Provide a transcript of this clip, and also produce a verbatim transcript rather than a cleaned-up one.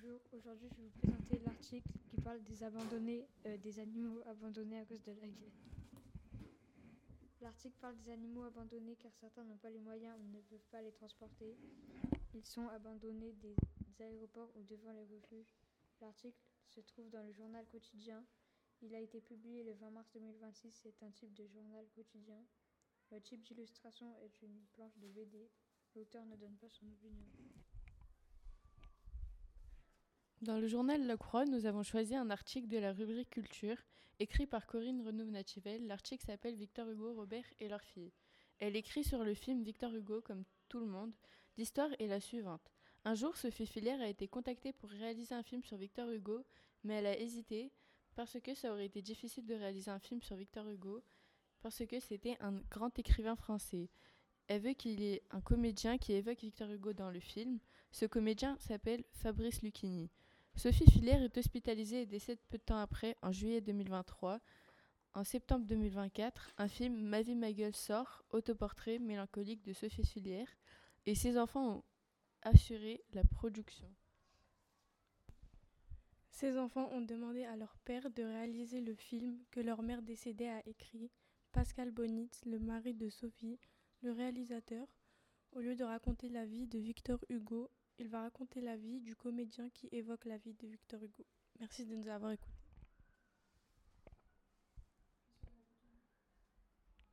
Bonjour, aujourd'hui je vais vous présenter l'article qui parle des abandonnés, euh, des animaux abandonnés à cause de la guerre. L'article parle des animaux abandonnés car certains n'ont pas les moyens ou ne peuvent pas les transporter. Ils sont abandonnés des aéroports ou devant les refuges. L'article se trouve dans le journal quotidien. Il a été publié le vingt mars deux mille vingt-six. C'est un type de journal quotidien. Le type d'illustration est une planche de B D. L'auteur ne donne pas son opinion. Dans le journal La Croix, nous avons choisi un article de la rubrique Culture, écrit par Corinne Renaud-Nachivel. L'article s'appelle Victor Hugo, Robert et leur fille. Elle écrit sur le film Victor Hugo, comme tout le monde. L'histoire est la suivante. Un jour, Sophie Filière a été contactée pour réaliser un film sur Victor Hugo, mais elle a hésité parce que ça aurait été difficile de réaliser un film sur Victor Hugo, parce que c'était un grand écrivain français. Elle veut qu'il y ait un comédien qui évoque Victor Hugo dans le film. Ce comédien s'appelle Fabrice Lucchini. Sophie Filière est hospitalisée et décède peu de temps après, en juillet deux mille vingt-trois. En septembre deux mille vingt-quatre, un film Ma vie, ma gueule sort, autoportrait mélancolique de Sophie Filière, et ses enfants ont assuré la production. Ces enfants ont demandé à leur père de réaliser le film que leur mère décédée a écrit. Pascal Bonitz, le mari de Sophie, le réalisateur, au lieu de raconter la vie de Victor Hugo, il va raconter la vie du comédien qui évoque la vie de Victor Hugo. Merci de nous avoir écoutés.